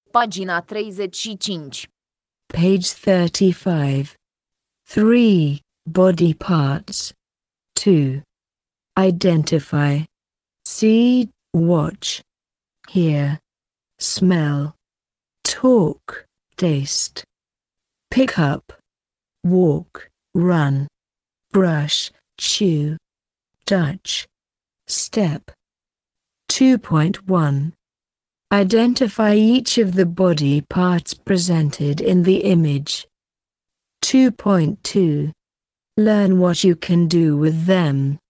Pagina 35. Page 35. 3. Body parts. 2. Identify. See, watch, hear, smell, talk, taste, pick up, walk, run, brush, chew, touch, step. 2.1. Identify each of the body parts presented in the image. 2.2. Learn what you can do with them.